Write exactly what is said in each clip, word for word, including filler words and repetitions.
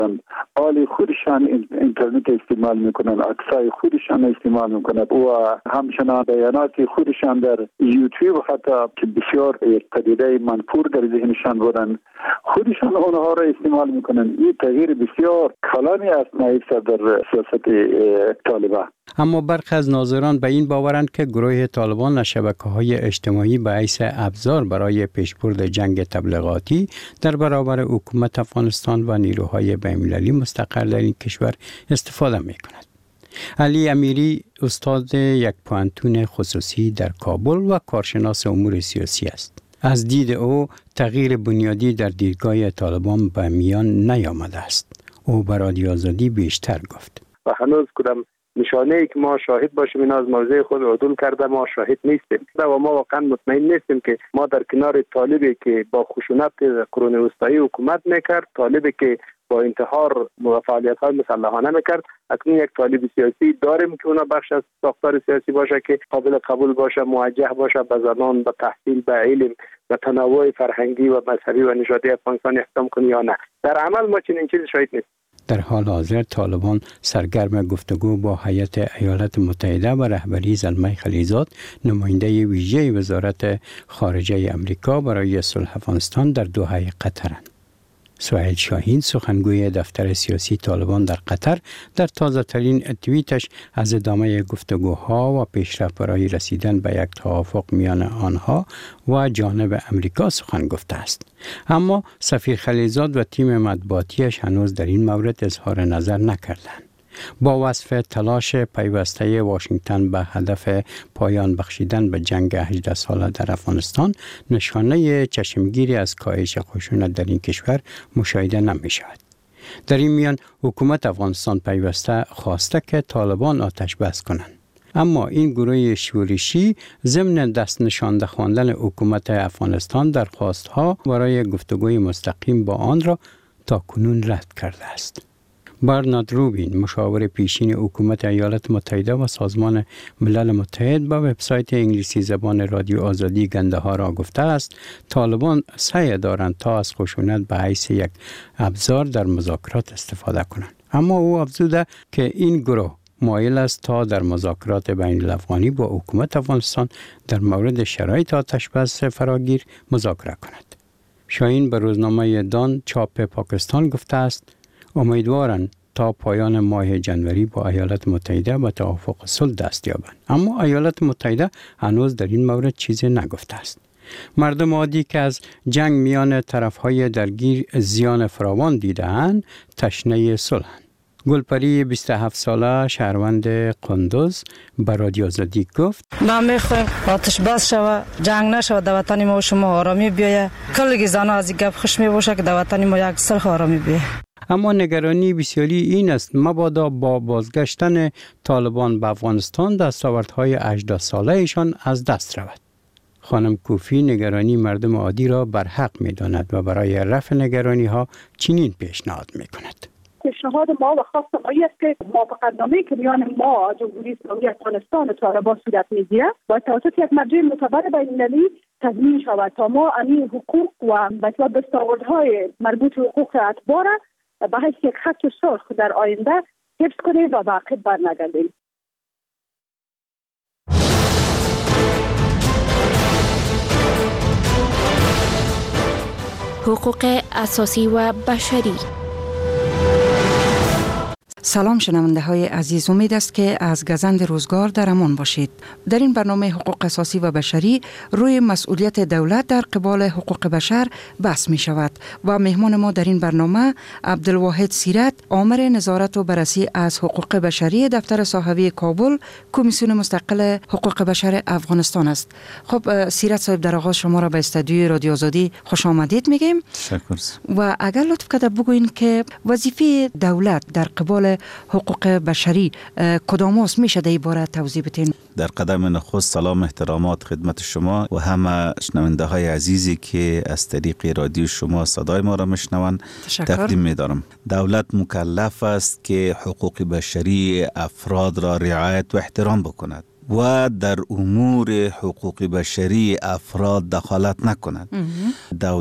حال خودشان اینترنت استعمال میکنن، عکسای خودشان استعمال میکنن و همچنان بیانات خودشان در یوتیوب حتی که بسیار یک پدیده منفور در ذهنشان بودن خودشان اونها را استعمال میکنن. این تغییر بسیار کلانی است نایب در سیاست طالبان. اما برخی از ناظران به این باورند که گروه طالبان از شبکه‌های اجتماعی به حیث ابزار برای پیشبرد جنگ تبلیغاتی در برابر حکومت افغانستان و نیروهای بین‌المللی مستقر در این کشور استفاده می‌کند. علی امیری استاد یک پوهنتون خصوصی در کابل و کارشناس امور سیاسی است. از دید او تغییر بنیادی در دیدگاه طالبان به میان نیامده است. او بر رادیو آزادی بیشتر گفت. و هنوز کدام نشانه ای که ما شاهد باشیم این از موضع خود عدول کرده ما شاهد نیستیم و ما واقعا مطمئن نیستیم که ما در کنار طالبی که با خشونت قرون وسطایی حکومت میکرد، طالبی که با انتحار و فعالیت‌های مسلحانه میکرد، اکنون یک طالب سیاسی داریم که اونا بخش از ساختار سیاسی باشه که قابل قبول باشه، موجه باشه به زنان، به تحصیل، به علم، به تنوع فرهنگی و مذهبی و نژادی افغانستان احترام کنی یا نه. در عمل ما چنین چیزی شاهد نیستیم. در حال حاضر طالبان سرگرم گفتگو با هیئت ایالات متحده و رهبری زلمه خلیزاد، نماینده ویژه وزارت خارجه امریکا برای صلح افغانستان در دوحه قطرند. سهیل شاهین سخنگوی دفتر سیاسی طالبان در قطر در تازه ترین توییتش از ادامه گفتگوها و پیشرفت برای رسیدن به یک توافق میان آنها و جانب امریکا سخن گفته است. اما سفیر خلیزاد و تیم مطبوعاتیش هنوز در این مورد اظهار نظر نکردند. با وصف تلاش پیوسته واشنگتن به هدف پایان بخشیدن به جنگ هجده ساله در افغانستان، نشانه چشمگیری از کاهش خشونت در این کشور مشاهده نمی شود. در این میان حکومت افغانستان پیوسته خواسته که طالبان آتش بس کنند. اما این گروه شورشی ضمن دست نشانده خواندن حکومت افغانستان درخواستها برای گفتگوی مستقیم با آن را تاکنون رد کرده است. برنارد روبین مشاور پیشین حکومت ایالات متحده و سازمان ملل متحد با وبسایت انگلیسی زبان رادیو آزادی گنده ها را گفته است طالبان سعی دارند تا از خشونت به حیث یک ابزار در مذاکرات استفاده کنند. اما او افزوده که این گروه مایل است تا در مذاکرات بین الافغانی با حکومت افغانستان در مورد شرایط آتش بس فراگیر مذاکره کند. شاهین به روزنامه دان چاپ پاکستان گفته است امیدوارند تا پایان ماه جنوری با ایالات متحده به توافق صلح دست یابند. اما ایالات متحده هنوز در این مورد چیزی نگفته است. مردم عادی که از جنگ میان طرفهای درگیر زیان فراوان دیده‌اند تشنه صلح‌اند. گلپری بیست و هفت ساله شهروند قندوز به رادیو آزادی گفت ما میخوایم آتش بس شود، جنگ نشود، در وطن ما و شما آرامی بیاید. کلی زن از این گپ خوش می باشه که در وطن ما یک صلح آرامی بیاید. اما نگرانی بسیاری این است مبادا با بازگشتن طالبان به افغانستان دستاوردهای هجده ساله ایشان از دست رود. خانم کوفی نگرانی مردم عادی را برحق می داند و برای رفع نگرانی ها چنین پیشنهاد می کند. پیشنهاد ما و خواست ما است که موافقتنامه‌ای که میان ما جمهوری اسلامی افغانستان و طالبان صورت میگیرد با توسط یک مرجع معتبر بین‌المللی تضمین شود تا ما این حقوق و به دستاوردهای مربوط به حقوق اتباع به حیث یک خط سرخ در آینده حفظ کنیم و به عقب برنگردیم. حقوق اساسی و بشری. سلام شنونده های عزیز، امید است که از گزند روزگار در امان باشید. در این برنامه حقوق اساسی و بشری روی مسئولیت دولت در قبال حقوق بشر بحث می شود و مهمان ما در این برنامه عبدالواحد سیرت، آمر نظارت و بررسی از حقوق بشری دفتر صحوی کابل، کمیسیون مستقل حقوق بشر افغانستان است. خب سیرت صاحب، در آغاز شما را به استودیوی رادیو آزادی خوش آمدید میگیم. تشکر. و اگر لطف کرده بگوین که وظیفه دولت در قبال حقوق بشری کدام است، میشه در این باره توضیح بدین؟ در قدم نخست سلام احترامات خدمت شما و همه شنونده های عزیزی که از طریق رادیو شما صدای ما را میشنوند تقدیم می‌دارم. دولت مکلف است که حقوق بشری افراد را رعایت و احترام بکند و در امور حقوق بشری افراد دخالت نکند. دولت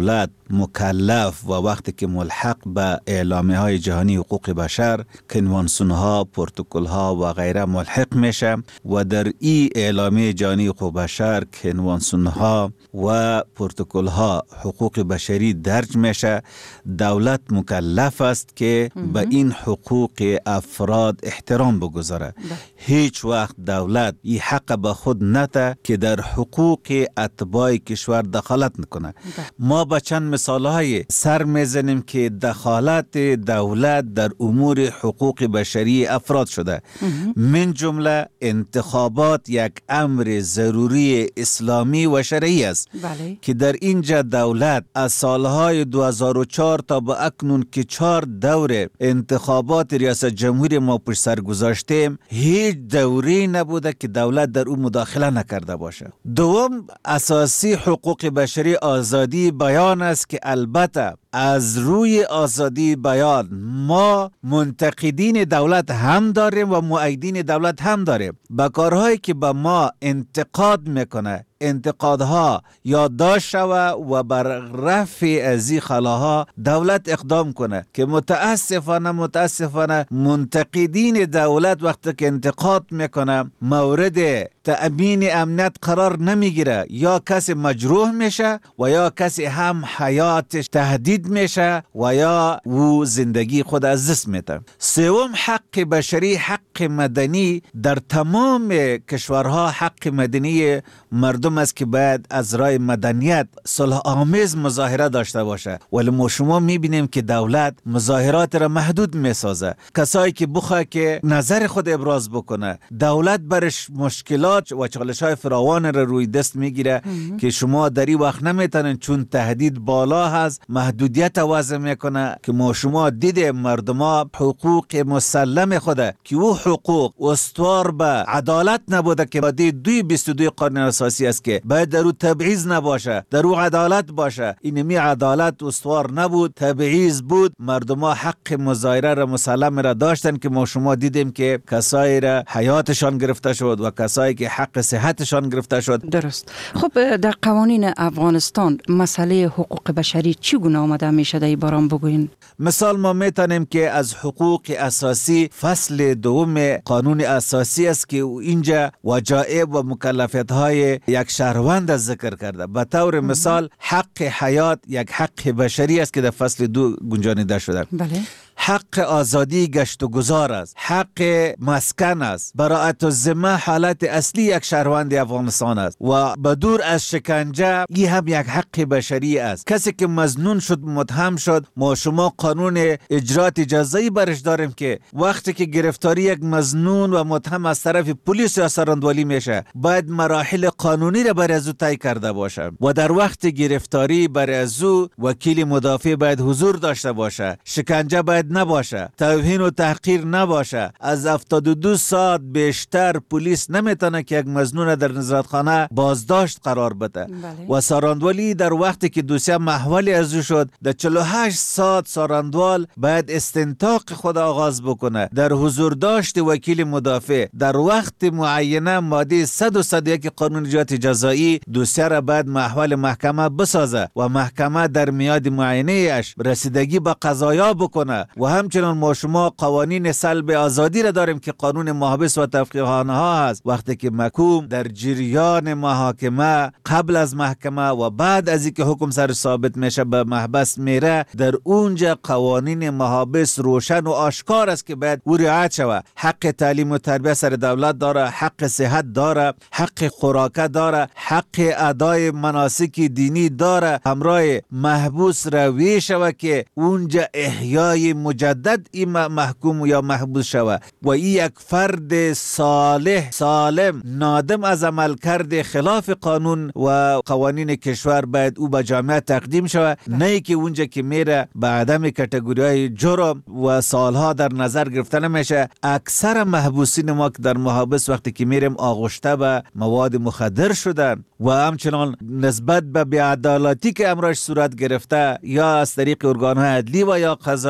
مکلف و وقتی که ملحق به اعلامیه های جهانی حقوق بشر، کنوانسیون ها، پروتکل ها و غیره ملحق میشه و در این اعلامیه جهانی حقوق بشر، کنوانسیون ها و پروتکل ها حقوق بشری درج میشه، دولت مکلف است که به این حقوق افراد احترام بگذاره. هیچ وقت دولت این حق به خود نده که در حقوق اتباع کشور دخالت نکنه. ما با چند مثال های سر میزنیم که دخالت دولت در امور حقوق بشری افراد شده. من جمله انتخابات یک امر ضروری اسلامی و شرعی است. بله. که در اینجا دولت از سالهای دو هزار و چهار تا به اکنون که چهار دور انتخابات ریاست جمهوری ما پشت سر گذاشتیم، هیچ دوری نبوده که دولت در اون مداخله نکرده باشه. دوم، اساسی حقوق بشری آزادی بیان است که البته از روی آزادی بیان ما منتقدین دولت هم داریم و مؤیدین دولت هم داریم. با کارهایی که به ما انتقاد میکنه، انتقادها یادداشت شوه و بر رفع از این خلاها دولت اقدام کنه که متاسفانه متاسفانه منتقدین دولت وقتی که انتقاد میکنه مورد تأمین امنیت قرار نمیگیره، یا کسی مجروح میشه و یا کسی هم حیاتش تهدید میشه و یا او زندگی خود از دست میده. سوم، حق بشری، حق مدنی در تمام کشورها حق مدنی مردم است که باید از راه مدنیت صلح آمیز مظاهره داشته باشه، ولی ما شما میبینیم که دولت مظاهرات را محدود میسازه. کسایی که بخواه که نظر خود ابراز بکنه، دولت برش مشکلات و چالش های فراوان را روی دست میگیره که شما در این وقت نمیتونن، چون تهدید بالا هست، محدودیت وضع میکنه که ما شما دیده مردم ها حقوق مسلم خوده که او حقوق استوار به عدالت نبوده که ماده دوی بیست و دو قانون اساسی است که باید در او تبعیض نباشه، در او عدالت باشه. اینمی عدالت استوار نبود، تبعیض بود. مردم ها حق مظاهره را مسلم را داشتن که ما شما دیدیم که کسایی را حیاتشان گرفته شد و کسایی که حق صحتشان گرفته شد. درست. خب در قوانین افغانستان مسئله حقوق بشری چگونه آمده میشه در باران بگوین؟ مثال ما میتونیم که از حقوق اساسی فصل دوم قانون اساسی است که اینجا وجایب و مکلفیت های یک شهروند ذکر کرده. به طور مثال حق حیات یک حق بشری است که در فصل دو گنجانیده شده. بله. حق آزادی گشت و گذار است، حق مسکن است، براءت الذمه حالت اصلی یک شهروند افغانستان است و بدور از شکنجه این هم یک حق بشری است. کسی که مظنون شد، متهم شد، ما شما قانون اجرات جزایی برش داریم که وقتی که گرفتاری یک مظنون و متهم از طرف پلیس یا سراندولی میشه، باید مراحل قانونی را بر از او طی کرده باشه و در وقت گرفتاری بر از او وکیل مدافع باید حضور داشته باشه، شکنجه باید نباشه، توهین و تحقیر نباشه. از هفتاد و دو ساعت بیشتر پلیس نمیتونه که یک مظنون در نظارتخانه بازداشت قرار بده. بله. و ساراندولی در وقتی که دوسیه محولی از او شد، در چهل و هشت ساعت ساراندوال باید استنطاق خود آغاز بکنه در حضور داشت وکیل مدافع. در وقت معینه ماده صد و صد و یک قانون اجرات جزایی دوسیه را باید محول محکمه بسازه و محکمه در میاد معینه اش رسیدگی به قضایا بکنه. و همچنان ما شما قوانین سلب آزادی را داریم که قانون محابس و تفقیه‌خانه ها هست. وقتی که محکوم در جریان محاکمه، قبل از محکمه و بعد از اینکه حکم سر ثابت میشه به محبس میره، در اونجا قوانین محابس روشن و آشکار است که باید او رعایت شود. حق تعلیم و تربیت سر دولت داره، حق صحت داره، حق خوراکه داره، حق ادای مناسک دینی داره. همراه محبوس روی شود که اونجا احیای مجدد این محکوم یا محبوس شود و این یک فرد صالح سالم نادم از عمل کرده خلاف قانون و قوانین کشور باید او به جامعه تقدیم شود، نه که اونجا که میره به عدم کاتگوری های جرم و سالها در نظر گرفته نمیشه. اکثر محبوسین ما که در محابس وقتی که میریم آغشته به مواد مخدر شدن و همچنان نسبت به بی‌عدالتی که امرش صورت گرفته یا از طریق ارگان‌های عدلی و یا قضایی به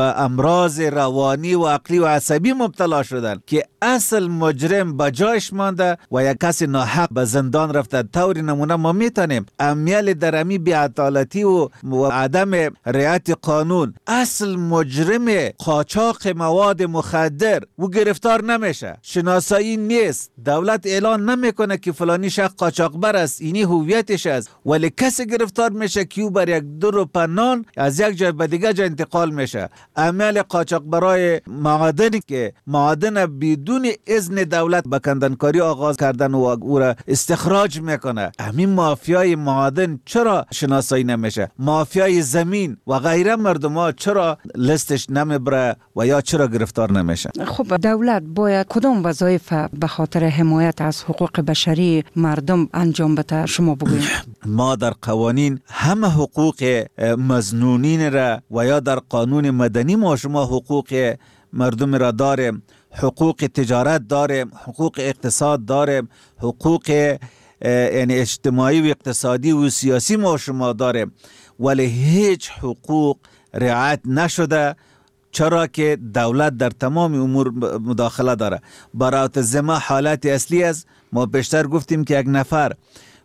به امراض روانی و عقلی و عصبی مبتلا شدن که اصل مجرم به جایش مانده و یک کسی ناحق به زندان رفته. طور نمونه ما میتونیم امیال درمی بی‌عدالتی و عدم رعایت قانون، اصل مجرم قاچاق مواد مخدر و گرفتار نمیشه، شناسایی نیست، دولت اعلان نمیکنه که فلانی شخص قاچاقبر است، اینی هویتش است، ولی کسی گرفتار میشه که او بر یک دور پنان از یک جای به دیگه جای انتقال میشه. امیال قاچاقبرای معادن که معادن بدون اذن دولت به کندنکاری آغاز کردن و او را استخراج میکنه، همین مافیای معادن چرا شناسایی نمیشه؟ مافیای زمین و غیره مردم ها چرا لستش نمیبره و یا چرا گرفتار نمیشه؟ خب دولت باید کدام وظایف به خاطر حمایت از حقوق بشری مردم انجام بده؟ شما بگویید. ما در قوانین همه حقوق مظنونین را و یا در قانون مدنی ما شما حقوق مردم را داریم، حقوق تجارت داریم، حقوق اقتصاد داریم، حقوق یعنی اجتماعی و اقتصادی و سیاسی ما شما داریم، ولی هیچ حقوق رعایت نشده. چرا که دولت در تمام امور مداخله داره. برای زما حالت اصلی است. ما بیشتر گفتیم که یک نفر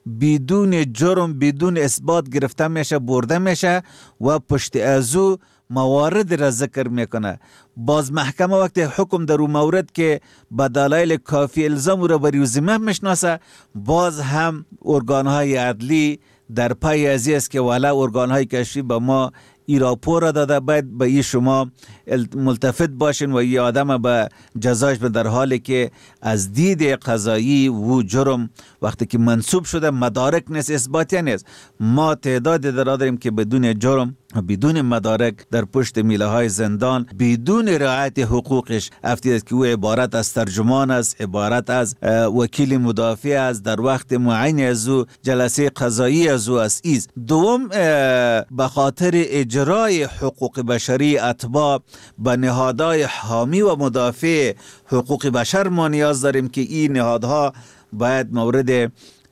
بدون جرم بدون اثبات گرفته میشه، برده میشه و پشت ازو موارد را ذکر میکنه. باز محکمه وقتی حکم در اون مورد که به دلایل کافی الزام را بر ذمه میشناسه، باز هم ارگانهای عدلی در پای ازی است که والا ارگانهای کشفی به ما ای راپور داده، باید به ای شما ملتفت باشین و ای آدم به جزایش به، در حالی که از دید قضایی و جرم وقتی که منصوب شده مدارک نیست، اثباتی نیست. ما تعداد در داریم که بدون جرم بدون مدارک در پشت میله های زندان بدون رعایت حقوقش افتید که او عبارت از ترجمان است، عبارت از وکیل مدافع است، در وقت معین از او جلسه قضایی از او است. ایز دوم به خاطر اجرای حقوق بشری اتباع به نهادهای حامی و مدافع حقوق بشر ما نیاز داریم که این نهادها باید مورد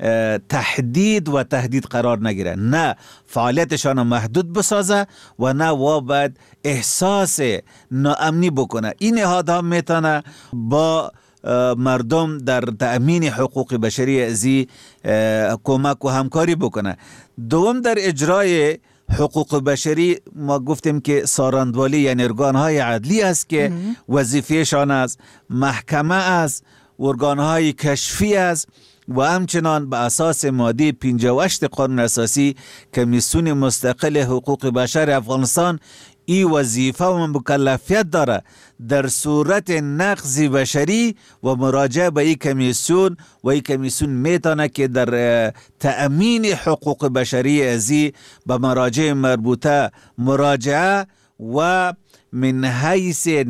تهدید و تهدید قرار نگیره، نه فعالیتشان محدود بسازه و نه و باید احساس ناامنی بکنه. این نهادها میتونه با مردم در تأمین حقوق بشری ازی کمک و همکاری بکنه. دوم در اجرای حقوق بشری ما گفتیم که ساراندوالی یعنی ارگانهای عدلی است که وظیفهشان است، محکمه است، ارگانهای کشفی است و همچنان به اساس ماده پنجاه و هشت قانون اساسی کمیسیون مستقل حقوق بشر افغانستان ای وظیفه و مکلفیت داره در صورت نقض بشری و مراجعه به این کمیسیون و این کمیسیون میتونه که در تأمین حقوق بشری ازی به مراجع مربوطه مراجعه و من حیث